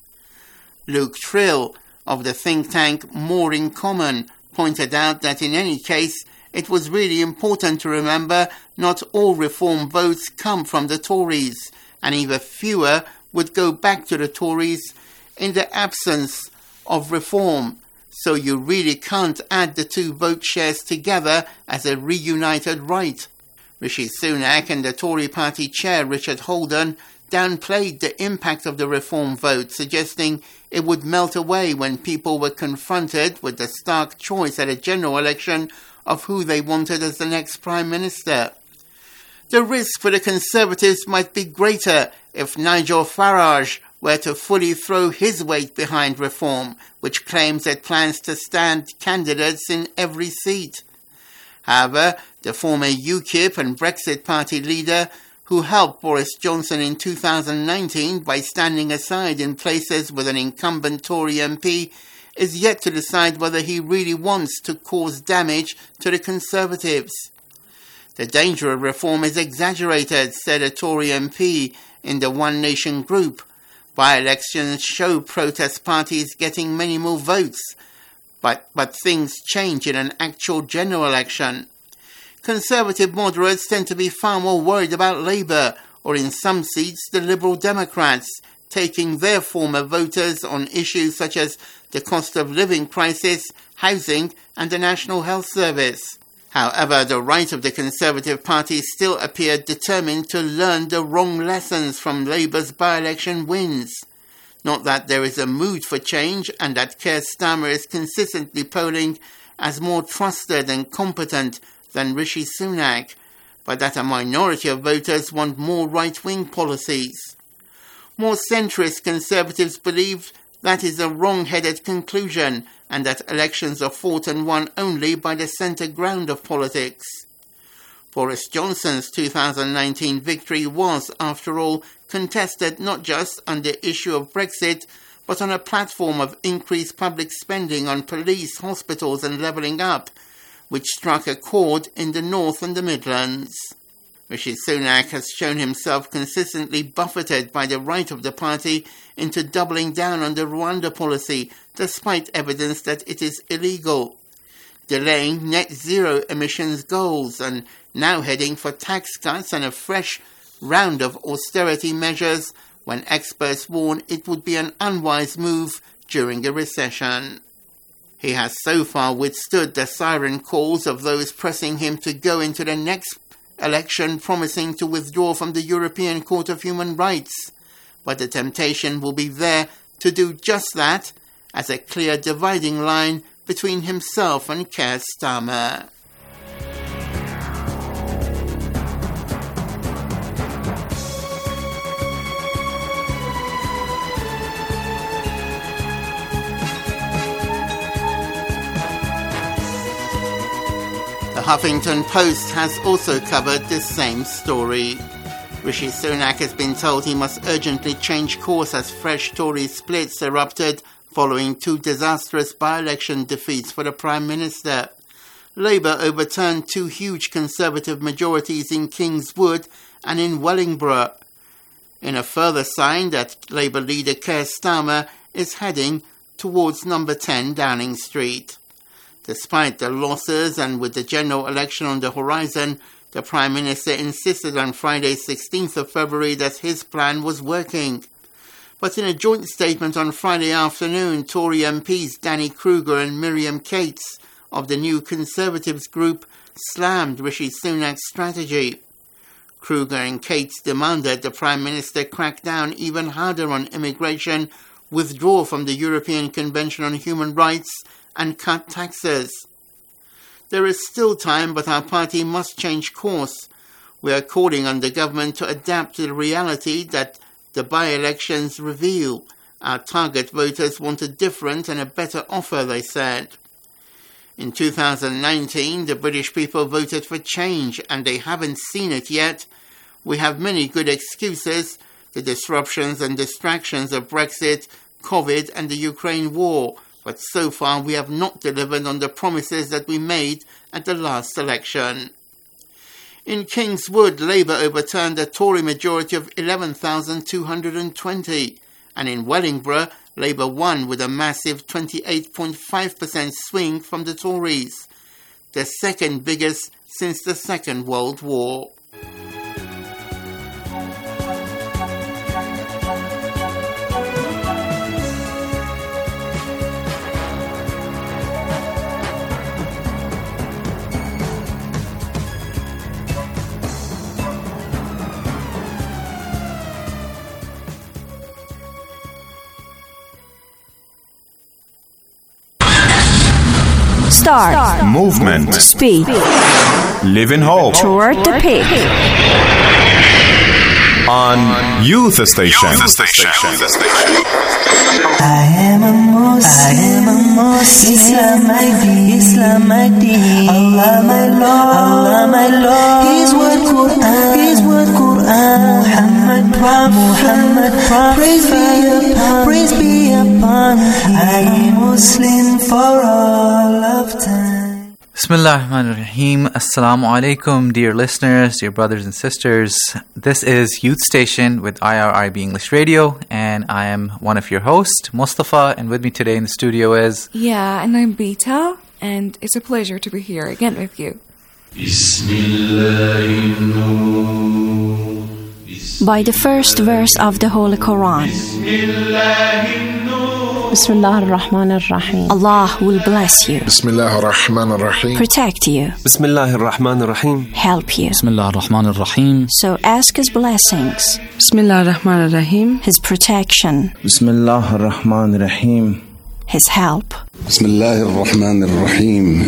Luke Trill of the think tank More in Common pointed out that in any case it was really important to remember not all Reform votes come from the Tories, and even fewer would go back to the Tories in the absence of Reform, so you really can't add the 2 vote shares together as a reunited right. Rishi Sunak and the Tory party chair Richard Holden downplayed the impact of the Reform vote, suggesting it would melt away when people were confronted with the stark choice at a general election of who they wanted as the next Prime Minister. The risk for the Conservatives might be greater if Nigel Farage were to fully throw his weight behind Reform, which claims it plans to stand candidates in every seat. However, the former UKIP and Brexit Party leader, who helped Boris Johnson in 2019 by standing aside in places with an incumbent Tory MP, is yet to decide whether he really wants to cause damage to the Conservatives. The danger of Reform is exaggerated, said a Tory MP in the One Nation group. By-elections show protest parties getting many more votes, but things change in an actual general election. Conservative moderates tend to be far more worried about Labour, or in some seats the Liberal Democrats, taking their former voters on issues such as the cost of living crisis, housing and the National Health Service. However, the right of the Conservative Party still appeared determined to learn the wrong lessons from Labour's by-election wins. Not that there is a mood for change and that Keir Starmer is consistently polling as more trusted and competent than Rishi Sunak, but that a minority of voters want more right-wing policies. More centrist Conservatives believe that is a wrong-headed conclusion and that elections are fought and won only by the centre ground of politics. Boris Johnson's 2019 victory was, after all, contested not just on the issue of Brexit, but on a platform of increased public spending on police, hospitals and levelling up, which struck a chord in the North and the Midlands. Rishi Sunak has shown himself consistently buffeted by the right of the party into doubling down on the Rwanda policy, despite evidence that it is illegal, delaying net zero emissions goals and now heading for tax cuts and a fresh round of austerity measures when experts warn it would be an unwise move during a recession. He has so far withstood the siren calls of those pressing him to go into the next election, promising to withdraw from the European Court of Human Rights. But the temptation will be there to do just that, as a clear dividing line between himself and Keir Starmer. The Huffington Post has also covered this same story. Rishi Sunak has been told he must urgently change course as fresh Tory splits erupted following two disastrous by-election defeats for the Prime Minister. Labour overturned two huge Conservative majorities in Kingswood and in Wellingborough, in a further sign that Labour leader Keir Starmer is heading towards number 10 Downing Street. Despite the losses and with the general election on the horizon, the Prime Minister insisted on Friday 16th of February that his plan was working. But in a joint statement on Friday afternoon, Tory MPs Danny Kruger and Miriam Cates of the New Conservatives group slammed Rishi Sunak's strategy. Kruger and Cates demanded the Prime Minister crack down even harder on immigration, withdraw from the European Convention on Human Rights, and cut taxes. There is still time, but our party must change course. We are calling on the government to adapt to the reality that the by-elections reveal. Our target voters want a different and a better offer, they said. In 2019, the British people voted for change, and they haven't seen it yet. We have many good excuses, the disruptions and distractions of Brexit, COVID, and the Ukraine war. But so far we have not delivered on the promises that we made at the last election. In Kingswood, Labour overturned a Tory majority of 11,220, and in Wellingborough, Labour won with a massive 28.5% swing from the Tories, the second biggest since the Second World War. Start. Movement. Speed. Live in hope. Toward the peak. On Youth Station. I am a Muslim. Islam my deen. Allah my Lord. His word Quran. Muhammad Prophet. Praise be upon him. I am Muslim for all of time. Bismillah ar-Rahman ar-Rahim. Assalamu alaikum, dear listeners, dear brothers and sisters. This is Youth Station with IRIB English Radio, and I am one of your hosts, Mustafa, and with me today in the studio is... Yeah, and I'm Beta, and it's a pleasure to be here again with you. By the first verse of the Holy Quran. Bismillah ar-Rahman ar-Rahim. Allah will bless you. Bismillah ar-Rahman ar-Rahim. Protect you. Bismillah ar-Rahman ar-Rahim. Help you. Bismillah ar-Rahman ar-Rahim. So ask His blessings. Bismillah ar-Rahman ar-Rahim. His protection. Bismillah ar-Rahman ar-Rahim. His help. Bismillah ar-Rahman ar-Rahim.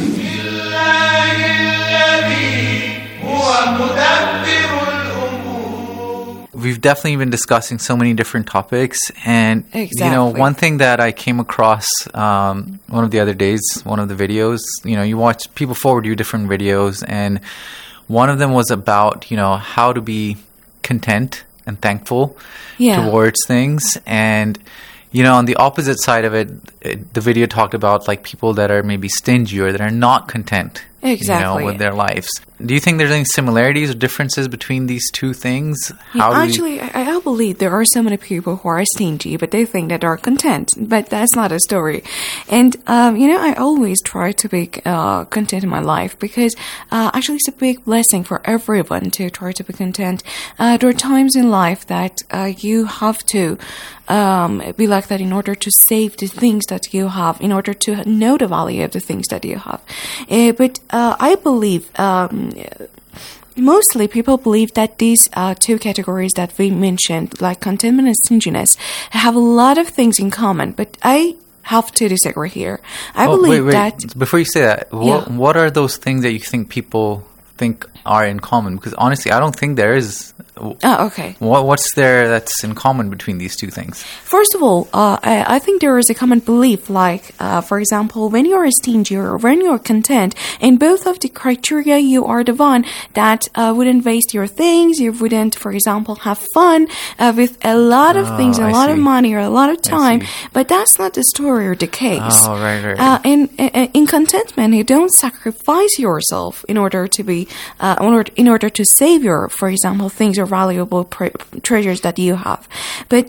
We've definitely been discussing so many different topics, and exactly. One thing that I came across one of the other days, one of the videos, you watch people forward you different videos, and one of them was about how to be content and thankful towards things, and on the opposite side of it, the video talked about like people that are maybe stingy or that are not content. Exactly. With their lives. Do you think there's any similarities or differences between these two things? I believe there are so many people who are stingy, but they think that they're content. But that's not a story. And, I always try to be content in my life because actually it's a big blessing for everyone to try to be content. There are times in life that you have to be like that in order to save the things that you have, in order to know the value of the things that you have. But I believe mostly people believe that these two categories that we mentioned, like contentment and stinginess, have a lot of things in common. But I have to disagree here. I believe that... Before you say that, what are those things that you think people think are in common? Because honestly, I don't think there is... Oh, okay. What's there that's in common between these two things? First of all, I think there is a common belief, like, for example, when you're stingy or when you're content, in both of the criteria, you are the one that wouldn't waste your things, you wouldn't, for example, have fun with a lot of things, a lot of money or a lot of time, but that's not the story or the case. Oh, right. In contentment, you don't sacrifice yourself in order to be, in order to save your, for example, things or valuable treasures that you have. But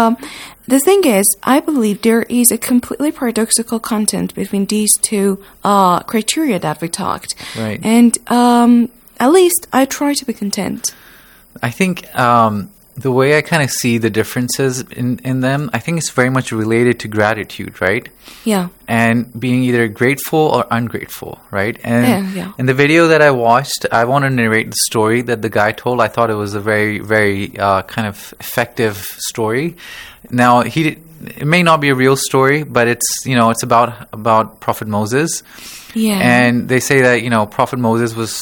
the thing is, I believe there is a completely paradoxical content between these two criteria that we talked. Right. And at least I try to be content. I think the way I kind of see the differences in them, I think it's very much related to gratitude, right? Yeah. And being either grateful or ungrateful, right? And yeah. in the video that I watched, I want to narrate the story that the guy told. I thought it was a very, very kind of effective story. Now, it may not be a real story, but it's about Prophet Moses. Yeah. And they say that, Prophet Moses was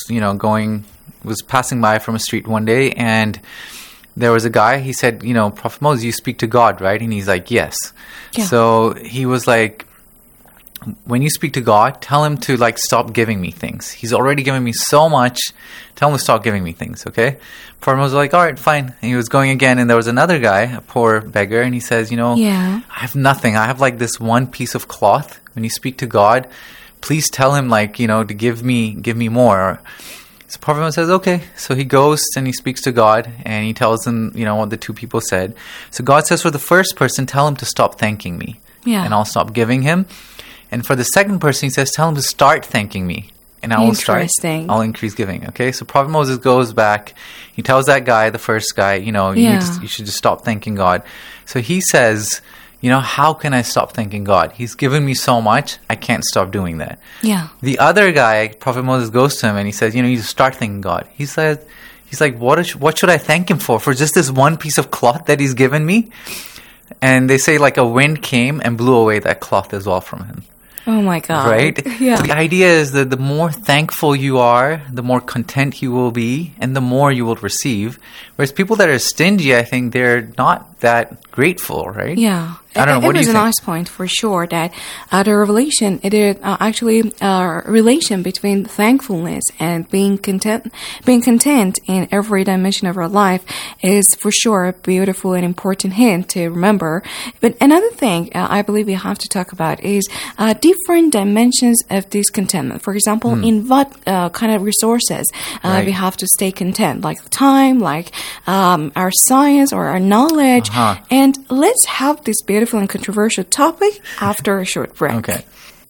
passing by from a street one day, and there was a guy, he said, Prophet Moses, you speak to God, right? And he's like, yes. Yeah. So he was like, when you speak to God, tell him to stop giving me things. He's already given me so much. Tell him to stop giving me things, okay? Prophet Moses was like, all right, fine. And he was going again, and there was another guy, a poor beggar, and he says, I have nothing. I have this one piece of cloth. When you speak to God, please tell him to give me more. So Prophet Muhammad says, okay. So he goes and he speaks to God and he tells him, what the two people said. So God says, for the first person, tell him to stop thanking me. Yeah. And I'll stop giving him. And for the second person, he says, tell him to start thanking me. And I'll increase giving. Okay. So Prophet Moses goes back. He tells that guy, the first guy, you should just stop thanking God. So he says, how can I stop thanking God? He's given me so much, I can't stop doing that. Yeah. The other guy, Prophet Moses goes to him and he says, you start thanking God. He's like, what should I thank him for? For just this one piece of cloth that he's given me? And they say a wind came and blew away that cloth as well from him. Oh my God. Right? Yeah. The idea is that the more thankful you are, the more content you will be, and the more you will receive. Whereas people that are stingy, I think they're not that grateful, right? Yeah. I don't know. What do you think? It was a nice point for sure that the revelation, it is actually a relation between thankfulness and being content in every dimension of our life is for sure a beautiful and important hint to remember. But another thing I believe we have to talk about is different dimensions of this contentment. For example, in what kind of resources we have to stay content, like time, like our science or our knowledge. And let's have this beautiful and controversial topic after a short break. Okay.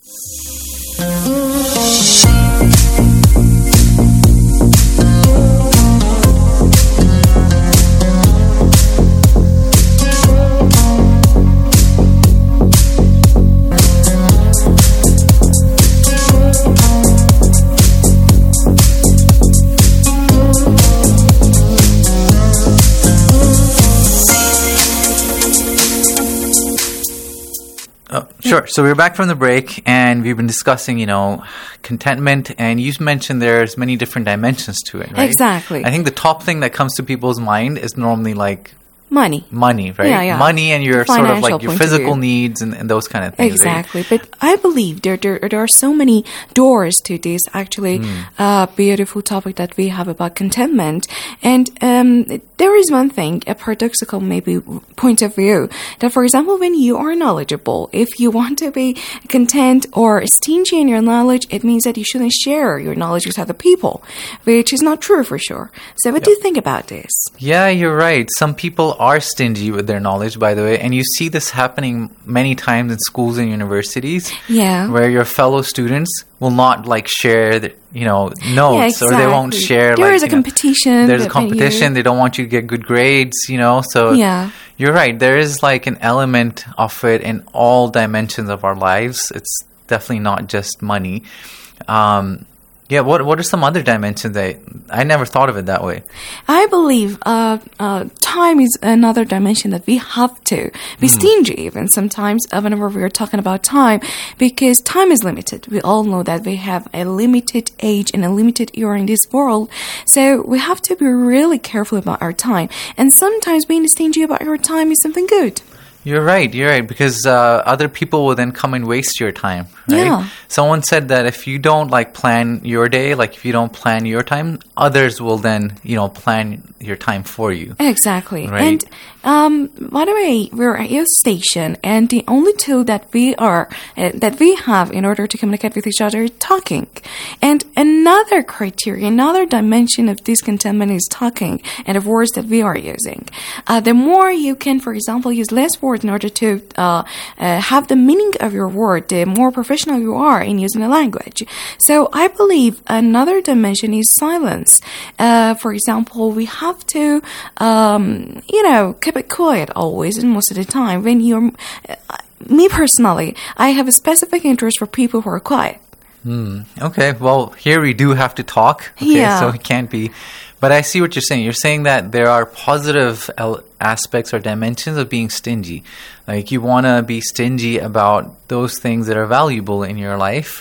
Sure. So we're back from the break, and we've been discussing, contentment, and you mentioned there's many different dimensions to it, right? Exactly. I think the top thing that comes to people's mind is normally money, right? Yeah. Money and your sort of your physical needs and those kind of things. Exactly. Right? But I believe there are so many doors to this actually beautiful topic that we have about contentment. And there is one thing, a paradoxical maybe point of view, that for example, when you are knowledgeable, if you want to be content or stingy in your knowledge, it means that you shouldn't share your knowledge with other people, which is not true for sure. So what do you think about this? Yeah, you're right. Some people people are stingy with their knowledge, by the way, and you see this happening many times in schools and universities. Yeah. Where your fellow students will not like share the, notes, or they won't share. There is a competition. There's a competition. They don't want you to get good grades, So you're right. There is like an element of it in all dimensions of our lives. It's definitely not just money. What are some other dimensions that I never thought of it that way? I believe time is another dimension that we have to be stingy even sometimes whenever we are talking about time, because time is limited. We all know that we have a limited age and a limited era in this world, so we have to be really careful about our time. And sometimes being stingy about your time is something good. You're right, because other people will then come and waste your time, right? Yeah. Someone said that if you don't plan your day, if you don't plan your time, others will then, plan your time for you. Exactly. Right? And by the way, we're at Youth Station, and the only tool that we have in order to communicate with each other is talking. And another criteria, another dimension of discontentment is talking and the words that we are using. The more you can, for example, use less words in order to have the meaning of your word, the more professional you are in using the language. So I believe another dimension is silence. For example, we have to, keep it quiet always and most of the time. When you're, me personally, I have a specific interest for people who are quiet. Okay, well, here we do have to talk. Okay, so it can't be. But I see what you're saying. You're saying that there are positive aspects or dimensions of being stingy. Like you want to be stingy about those things that are valuable in your life.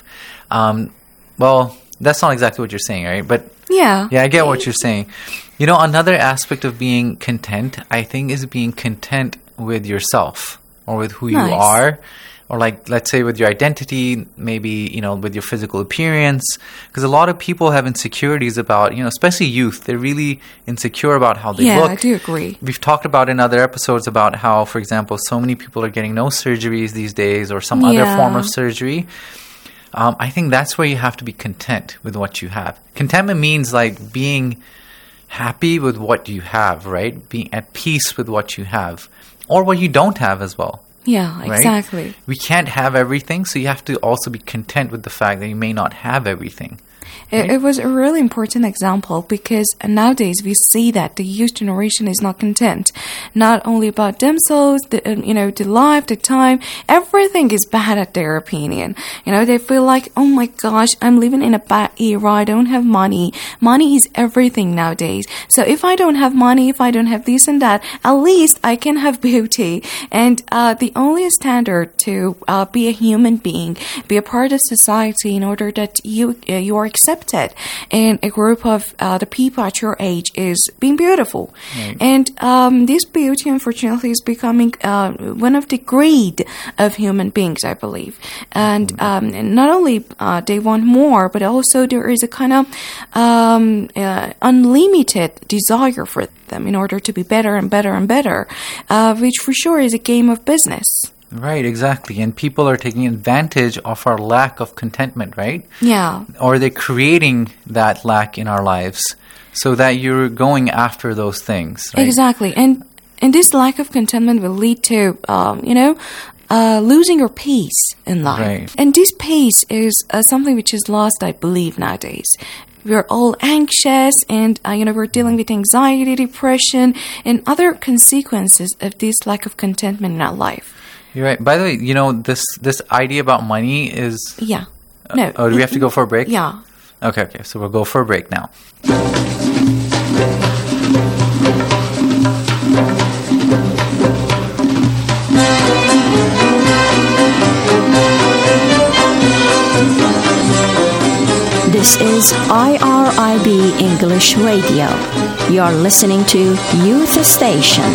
Well, that's not exactly what you're saying, right? But yeah, I get what you're saying. Another aspect of being content, I think, is being content with yourself or with who you are. Or let's say with your identity, maybe, with your physical appearance. Because a lot of people have insecurities about, especially youth. They're really insecure about how they look. Yeah, I do agree. We've talked about in other episodes about how, for example, so many people are getting nose surgeries these days or some other form of surgery. I think that's where you have to be content with what you have. Contentment means being happy with what you have, right? Being at peace with what you have. Or what you don't have as well. Yeah, exactly. Right? We can't have everything, so you have to also be content with the fact that you may not have everything. It was a really important example because nowadays we see that the youth generation is not content. Not only about themselves, the life, the time, everything is bad at their opinion. They feel like, oh my gosh, I'm living in a bad era. I don't have money. Money is everything nowadays. So if I don't have money, if I don't have this and that, at least I can have beauty. And the only standard to be a human being, be a part of society in order that you are accepted in a group of the people at your age is being beautiful. Right. And this beauty, unfortunately, is becoming one of the grade of human beings, I believe. And not only they want more, but also there is a kind of unlimited desire for them in order to be better and better and better, which for sure is a game of business. Right, exactly. And people are taking advantage of our lack of contentment, right? Yeah. Or they're creating that lack in our lives so that you're going after those things, right? Exactly. And this lack of contentment will lead to, losing your peace in life. Right. And this peace is something which is lost, I believe, nowadays. We're all anxious and, we're dealing with anxiety, depression, and other consequences of this lack of contentment in our life. You're right. By the way, this idea about money is... Yeah. No. Do we have to go for a break? Yeah. Okay. So we'll go for a break now. This is IRIB English Radio. You're listening to Youth Station.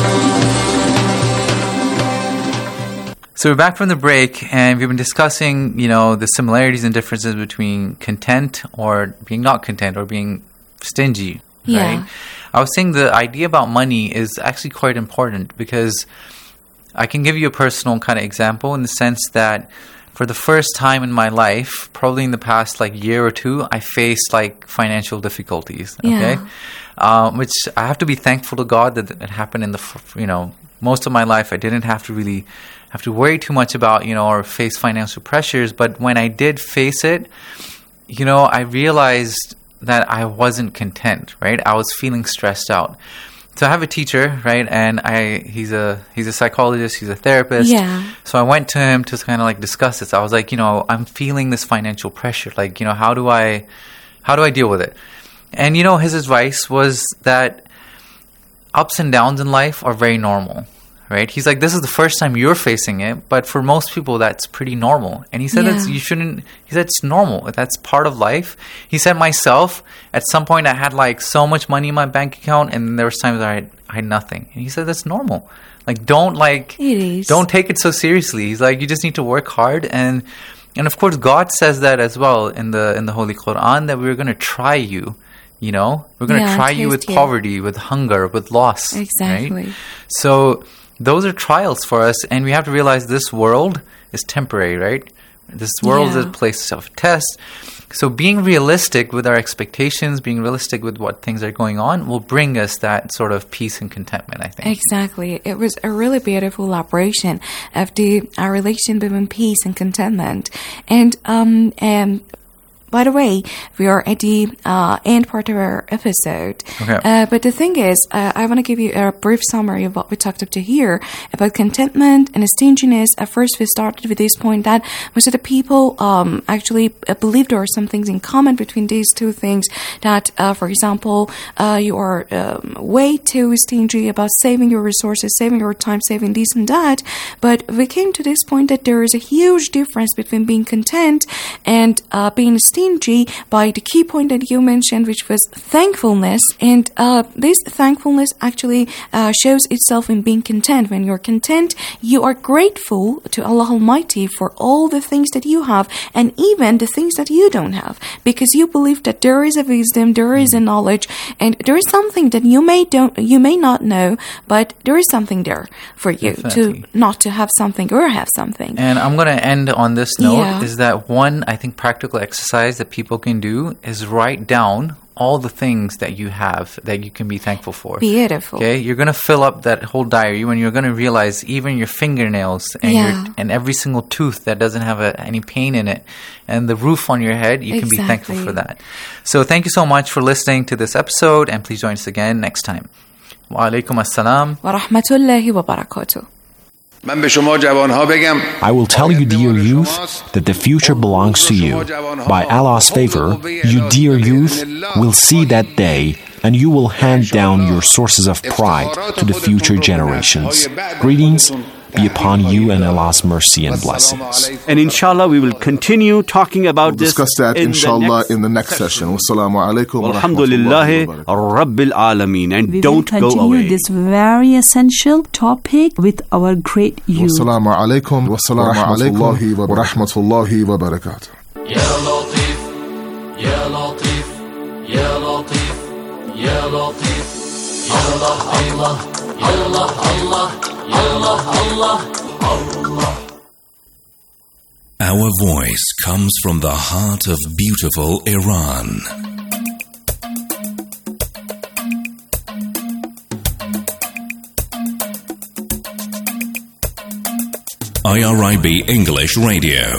So we're back from the break, and we've been discussing, the similarities and differences between content or being not content or being stingy, right? Yeah. I was saying the idea about money is actually quite important because I can give you a personal kind of example in the sense that for the first time in my life, probably in the past year or two, I faced financial difficulties. Okay, which I have to be thankful to God that it happened in the most of my life. I didn't have to really have to worry too much about or face financial pressures. But when I did face it, I realized that I wasn't content. Right, I was feeling stressed out. So I have a teacher, right, and he's a psychologist, he's a therapist. Yeah. So I went to him to kind of discuss this. I was like, I'm feeling this financial pressure. How do I deal with it? And his advice was that ups and downs in life are very normal, right? He's like, this is the first time you're facing it, but for most people that's pretty normal. And he said he said it's normal. That's part of life. He said myself, at some point I had so much money in my bank account, and there was times I had nothing. And he said that's normal. Don't take it so seriously. He's like, you just need to work hard, and of course God says that as well in the Holy Quran, that we're going to try you. We're going to try you with poverty, with hunger, with loss. Exactly. Right? So those are trials for us, and we have to realize this world is temporary, right? This world is a place of test. So being realistic with our expectations, being realistic with what things are going on, will bring us that sort of peace and contentment, I think. Exactly. It was a really beautiful elaboration of our relation between peace and contentment. And by the way, we are at the end part of our episode. Okay. But the thing is, I want to give you a brief summary of what we talked about here about contentment and stinginess. At first, we started with this point that most of the people actually believe there are some things in common between these two things. That, for example, you are way too stingy about saving your resources, saving your time, saving this and that. But we came to this point that there is a huge difference between being content and being stingy, by the key point that you mentioned, which was thankfulness. And this thankfulness actually shows itself in being content. When you're content, you are grateful to Allah Almighty for all the things that you have, and even the things that you don't have, because you believe that there is a wisdom, there is a knowledge, and there is something that you may not know, but there is something there for you to not to have something or have something. And I'm going to end on this note, is that one, I think, practical exercise that people can do is write down all the things that you have that you can be thankful for. Beautiful. Okay, you're going to fill up that whole diary when you're going to realize even your fingernails and every single tooth that doesn't have any pain in it, and the roof on your head, you can be thankful for that. So thank you so much for listening to this episode, and please join us again next time. Wa alaikum assalam wa rahmatullahi wa barakatuh. I will tell you, dear youth, that the future belongs to you. By Allah's favor, you, dear youth, will see that day, and you will hand down your sources of pride to the future generations. Greetings be upon you and Allah's mercy and blessings. And inshallah, we will continue talking about this. Discuss that inshallah in the next session. Wassalamu alaikum wa rahmatullahi rabbil alameen. And we don't go away. We will continue this very essential topic with our great youth. Wassalamu alaikum wa rahmatullahi wa barakatuh. Ya Latif, Ya Latif, Ya Latif, Ya Latif, Allah, Allah, Allah, Allah. Allah, Allah, Allah. Our voice comes from the heart of beautiful Iran. IRIB English Radio.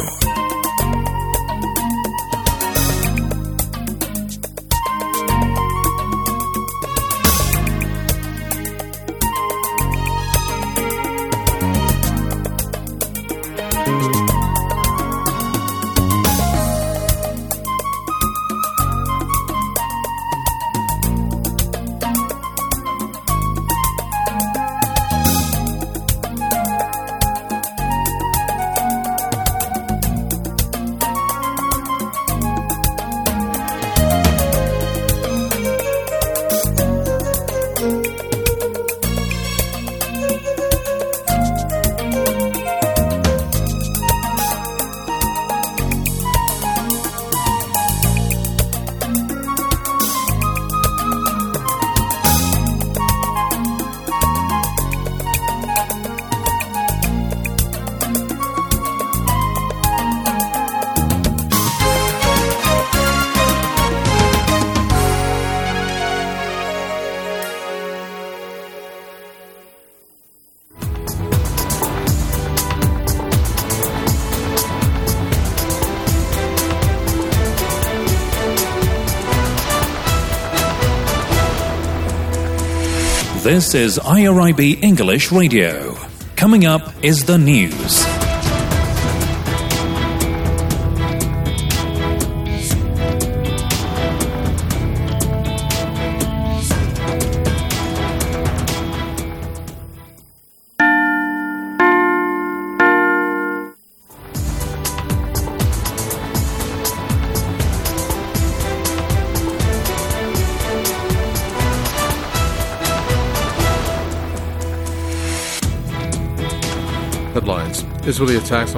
This is IRIB English Radio. Coming up is the news. Headlines. Israeli attacks on